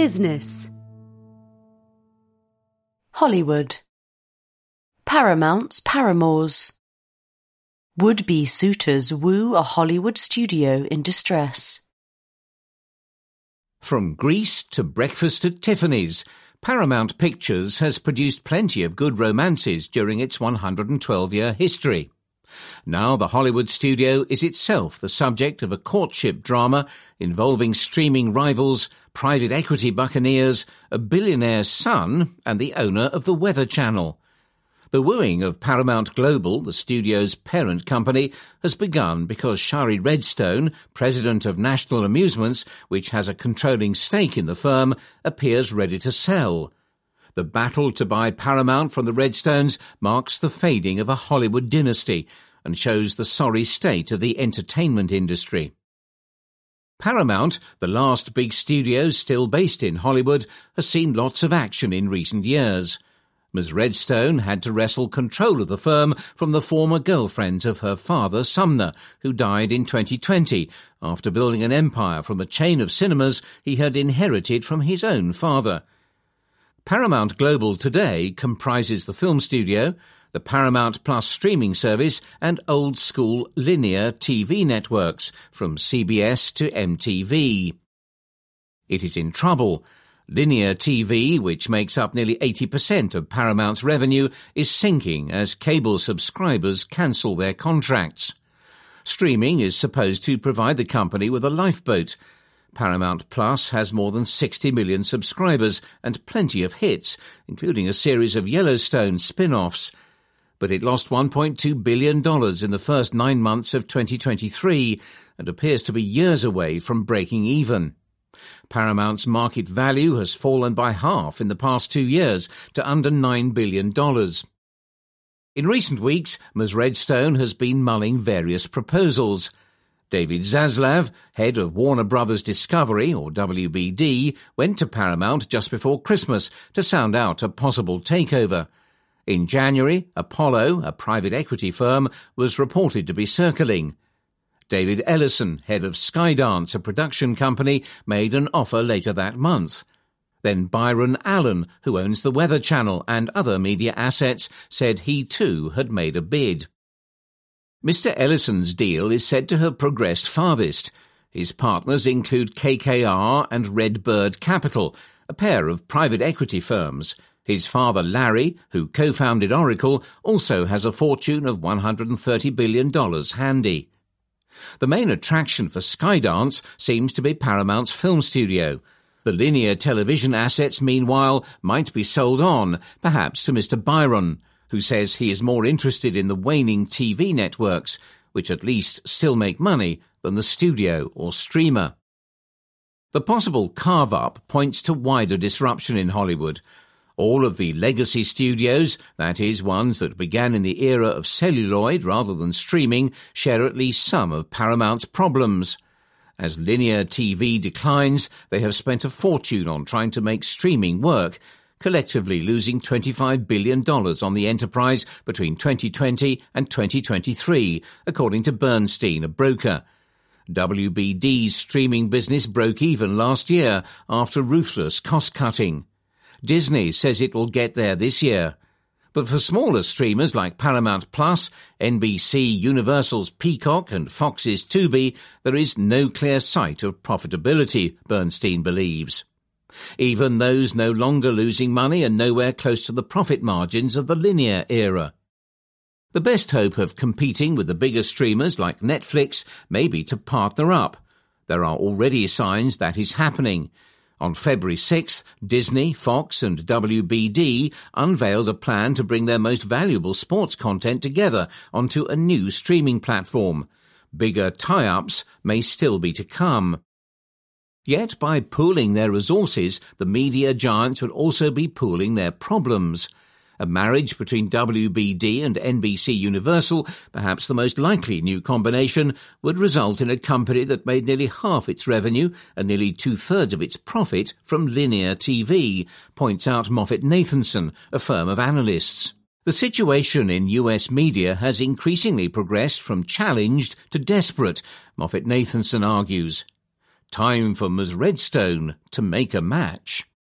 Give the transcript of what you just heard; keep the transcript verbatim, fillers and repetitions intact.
Business. Hollywood. Paramount's paramours. Would-be suitors woo a Hollywood studio in distress. From Grease to Breakfast at Tiffany's, Paramount Pictures has produced plenty of good romances during its one hundred twelve year history. Now the Hollywood studio is itself the subject of a courtship drama involving streaming rivals, private equity buccaneers, a billionaire's son, and the owner of the Weather Channel. The wooing of Paramount Global, the studio's parent company, has begun because Shari Redstone, president of National Amusements, which has a controlling stake in the firm, appears ready to sell. The battle to buy Paramount from the Redstones marks the fading of a Hollywood dynasty and shows the sorry state of the entertainment industry. Paramount, the last big studio still based in Hollywood, has seen lots of action in recent years. Miz Redstone had to wrestle control of the firm from the former girlfriend of her father, Sumner, who died in twenty twenty after building an empire from a chain of cinemas he had inherited from his own father. Paramount Global today comprises the film studio, the Paramount Plus streaming service, and old-school linear T V networks, from C B S to M T V. It is in trouble. Linear T V, which makes up nearly eighty percent of Paramount's revenue, is sinking as cable subscribers cancel their contracts. Streaming is supposed to provide the company with a lifeboat. Paramount Plus has more than sixty million subscribers and plenty of hits, including a series of Yellowstone spin-offs. But it lost one point two billion dollars in the first nine months of twenty twenty-three and appears to be years away from breaking even. Paramount's market value has fallen by half in the past two years to under nine billion dollars. In recent weeks, Miz Redstone has been mulling various proposals. David Zaslav, head of Warner Brothers Discovery, or W B D, went to Paramount just before Christmas to sound out a possible takeover. In January, Apollo, a private equity firm, was reported to be circling. David Ellison, head of Skydance, a production company, made an offer later that month. Then Byron Allen, who owns the Weather Channel and other media assets, said he too had made a bid. Mister Ellison's deal is said to have progressed farthest. His partners include K K R and Redbird Capital, a pair of private equity firms. His father, Larry, who co-founded Oracle, also has a fortune of one hundred thirty billion dollars handy. The main attraction for Skydance seems to be Paramount's film studio. The linear television assets, meanwhile, might be sold on, perhaps to Mister Byron, who says he is more interested in the waning T V networks, which at least still make money, than the studio or streamer. The possible carve-up points to wider disruption in Hollywood. All of the legacy studios, that is, ones that began in the era of celluloid rather than streaming, share at least some of Paramount's problems. As linear T V declines, they have spent a fortune on trying to make streaming work, collectively losing twenty-five billion dollars on the enterprise between twenty twenty and twenty twenty-three, according to Bernstein, a broker. W B D's streaming business broke even last year after ruthless cost-cutting. Disney says it will get there this year. But for smaller streamers like Paramount Plus, N B C, Universal's Peacock and Fox's Tubi, there is no clear sight of profitability, Bernstein believes. Even those no longer losing money are nowhere close to the profit margins of the linear era. The best hope of competing with the bigger streamers like Netflix may be to partner up. There are already signs that is happening. On February sixth, Disney, Fox and W B D unveiled a plan to bring their most valuable sports content together onto a new streaming platform. Bigger tie-ups may still be to come. Yet by pooling their resources, the media giants would also be pooling their problems. A marriage between W B D and N B C Universal, perhaps the most likely new combination, would result in a company that made nearly half its revenue and nearly two-thirds of its profit from linear T V, points out MoffettNathanson, a firm of analysts. The situation in U S media has increasingly progressed from challenged to desperate, MoffettNathanson argues. Time for Miss Redstone to make a match.